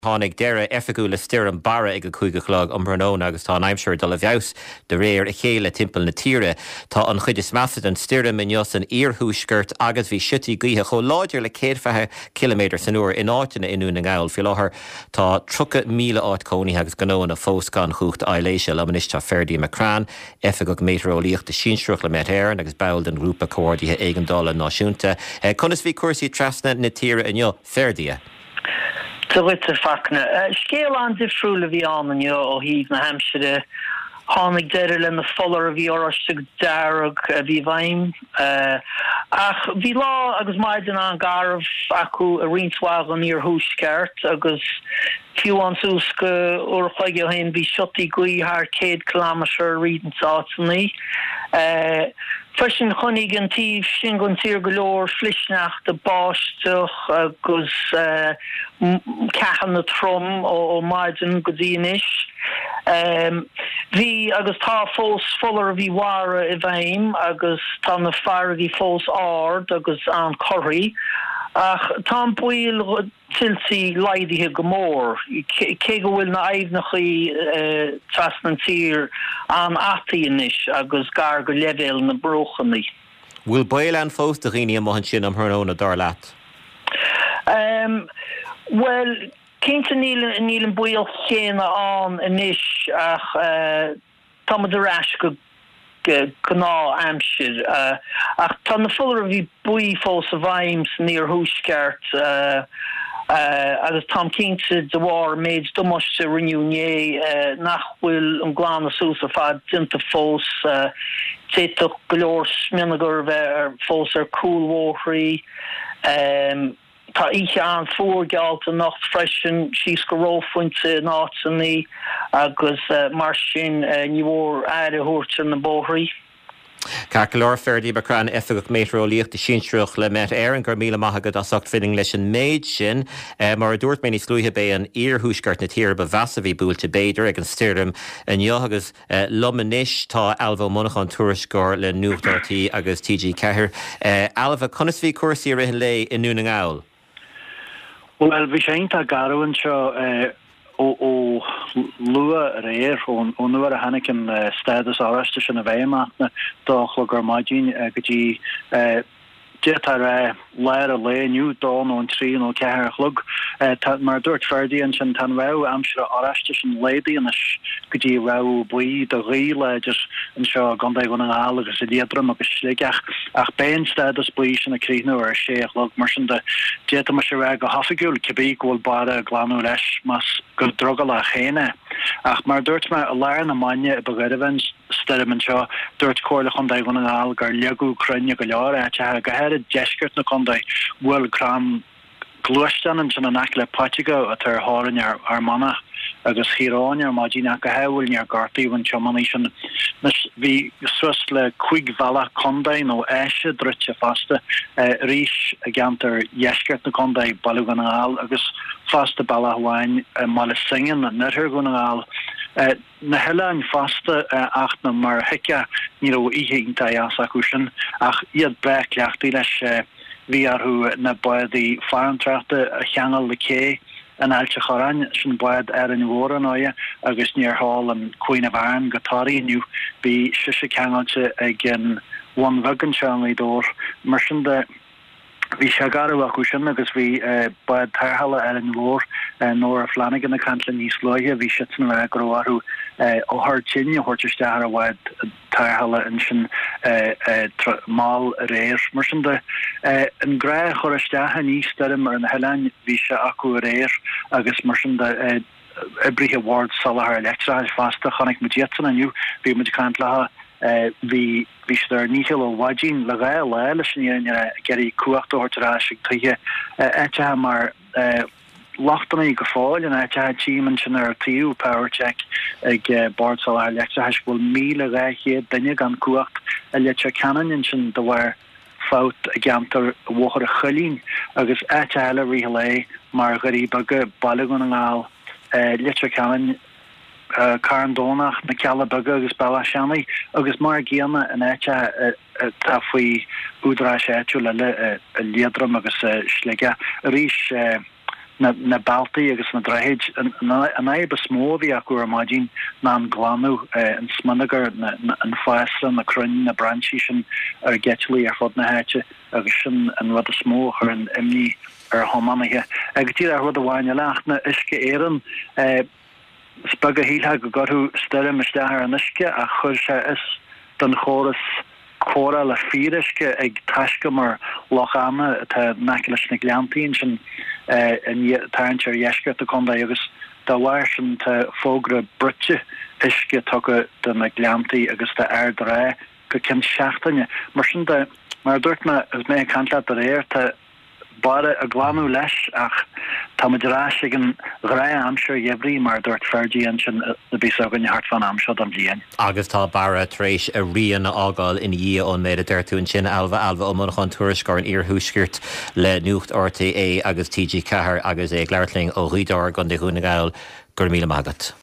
Tháinig deire effigiú le stír an bara ag go cúige chlog an Brnón agus tá aimseir do le bheas de réir a chéile timppel na tíre tá an chuide measad an stíre minneos an íorthúsgurt agus bhí siútaí gaotha cho láidir le 150 km san uair in áitina inú na gáil fi láthair tá 3,000 áit cónaí agus gnóin a fós gan chucht eiléise le minister Ferdy McCran effigug méteorolíocht de sinstruch le metéir agus bail den grúpa coordíthe éigeandála náisiúnta. Conas bhí cuasaí trasna na tíre inniu Ferdia. Witte fakne. Scéal an difriúle bhí an ó híd na Hampshire hánig deire le na follar a bhí oriste dearg a bhí bhaim. Ach bhí lá agus maidin an garh acu a rinswag an íor húsceart agus fiú an súsca o'r chuige hen bhí siotí gaí haar 100 km ríden sátsnaí. Frishin chunig an tíh sin gon tír golóir flisneach de báisteach agus cean na trom ó maidin go dtíanais. Bhí agus tá fós follar a bhí wara I bhaim agus tá na fargaí fós ard agus an choirí. Ach tá buil tiltí leidithe go mór. Cé go bhfuil na aimhnachaí trasna tír an ataíonis agus gar go levéil na brochannaí. Bhfuil bail an fós de riine amach sin am Brnón a dar leat? Well, cínta níl an buil chéna an inis ach tá de ras go gná amsir ach tá na fuller a bhí buí fós a bhaims níor húsceart agus tam cínta de bhar méid dumoiste rinneúné nach bhfuil an gláán a sús a fad dinta fós téach golóir sminagur bheith fós ar coolwóthraí tá ihe an fórgealta nacht freisin síos go rófuinte nátaní agus mar sin níhór aire thuirte na bóthraí. Carcolóir Ferdy McCran effigach méteorolíocht de sinstruch le met an gur míle maithagad a socht finning leis an méid sin mar a dúirt mé ní slúthe bé an íorthúsgart na tíre ba bheasa bhí búilte béidir ag an stírim an agus lomanis tá Alva Monachan tuairiscóir le nuachtartaí agus TG Cahir. Alva, conas bhí cuasaí rihin le inú na ngáil? Well, bhí sé einta garúin seo ó lua réir ó nuair a hanig an stadas áraiste sin a bhéimeachna dá chlugur maidín go dtí détar leir a léniu dán ó trí ó cethir chlug mar dúirt Ferdy an sin tan bheh amsre áraiste sin lédaí an go dtí bheh buí do riile just an seo gandai gona ngáil agus I léadrum agus sligeach ach ben stadas buí sin a críhnú ar sé chlug mar sin de déta mar se bheith go hafigiúil cibí ghfuil bara glanú leis mas go drogal a chéine ach mar dúirt me a leir na maine I bagaidirhain stem an seo dúirt cóirla chundai gona ngáil gur leagú crunne go leir go head deisgurt na chundai bhfuil cram glúistean sin an le páitiga a tar háin ar mana agus chiráin ar maidína go heúil near gartaí bhain teamaní sin bhí sus le chuig bhela chundai nó éise drute fasta ríis a gantar deisgurt na chundai bailú gan ngáil agus fasta bailach bhain má le singin na nuthir gan ngáil na heile an fasta ach na mar heice ní ó íhénta as acu sin ach iad brech leachtaí leis bhí arthú na buí farantrachta a cheangal le cé an ailte chorain sin buad ar an bhór an áide agus níor hall an cuioine bhain gotáí nniu bhí siise cheangalte ag an bhain bhagan seán dór mar sin de bhí se garú acu sin agus bhí buad tarthala ar an bhór nóair a Flanagan na cantla níos loige bhí si san bheith gohharú ó hartine hortiste ar a bhaid tarthala in sin máil réir mar sin de an gré choristeathe níos stem ar an heilein bhí se acu réir agus mar sin de brithe ward salahar electra fasta chonig muétan aniu bhí mu cantlathe bhí er níhil ó bhaidín le gail leile sin geirí cuachtóirtará sig tuige éte mar lachtaí go fáil an éte tíman sin ar tíú powercheck ag bardsal ar lecha heisbúil míle réché daine gan cuacht a lete canan sin do bhar fát a gantar bhchar a cholín agus éte heile rilé mar goí bag bailún an ngáil lete canan Cairn dónach na cealabaga agus bailach seannaí agus mar géana an éite tá faoi údrá séú le léadrum agus slige a ríis na Balti agus na draid an aibe smódi a go imagine na an glanu an smannagar an faisla na crun na branchisen getli fod na hete agus sin an wat a smó ar an imni homanige agus tí rud a bhaine lecht na iske éan spugga híha go goú stem mestehar an iske a chuir se is den choras chora le fíriske ag taisce mar lochana tá nacilis na gleantín sin in taintir jeske a conda agus da war sin te fógra brutse iske tuge de na gleanti agus de airdra go kin seachtainne mar sin de mar dúirt me is mé kantla a réir te bare a glanú leis ach tamrá gin rá amsir jebrí mar dúirt ferdi an sin na bí gan hart fan amseo am líon. Agus tá bara trééis a rion ágáil in dhé ón méid a deirún sin alba ó mchan tuairiscar an iarthúsgirt le nucht RTA agus TG Cahar agus é gglairtling ó Rídar gan de húna gail gur míle magat.